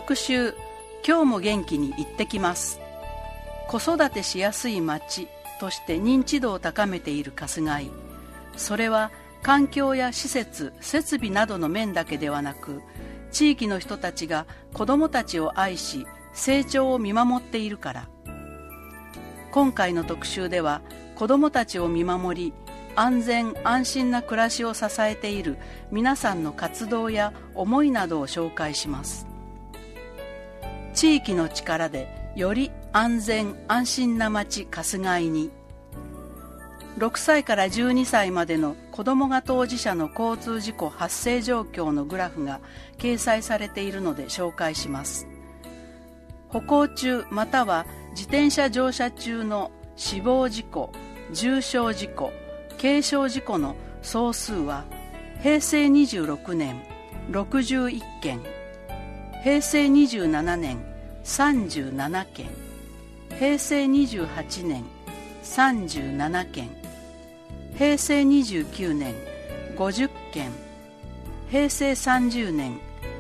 特集、今日も元気に行ってきます。子育てしやすい町として認知度を高めている春日井。それは環境や施設、設備などの面だけではなく、地域の人たちが子どもたちを愛し成長を見守っているから。今回の特集では、子どもたちを見守り安全安心な暮らしを支えている皆さんの活動や思いなどを紹介します。地域の力でより安全安心な町春日井に。6歳から12歳までの子どもが当事者の交通事故発生状況のグラフが掲載されているので紹介します。歩行中または自転車乗車中の死亡事故、重傷事故、軽傷事故の総数は平成26年61件、平成27年37件、平成28年37件、平成29年50件、平成30年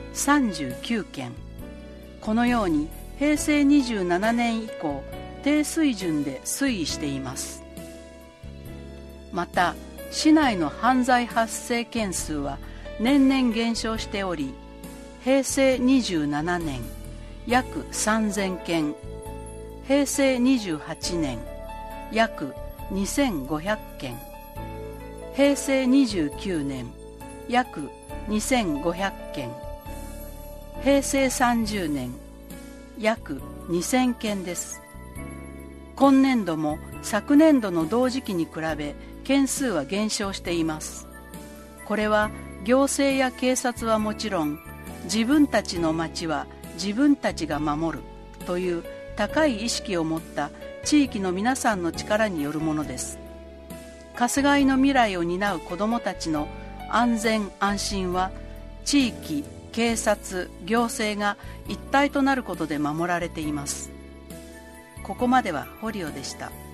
39件。このように平成27年以降低水準で推移しています。また市内の犯罪発生件数は年々減少しており、平成27年約3000件、平成28年約2500件、平成29年約2500件、平成30年約2000件です。今年度も昨年度の同時期に比べ件数は減少しています。これは行政や警察はもちろん、自分たちの町は自分たちが守るという高い意識を持った地域の皆さんの力によるものです。春日井の未来を担う子どもたちの安全安心は地域、警察、行政が一体となることで守られています。ここまでは堀尾でした。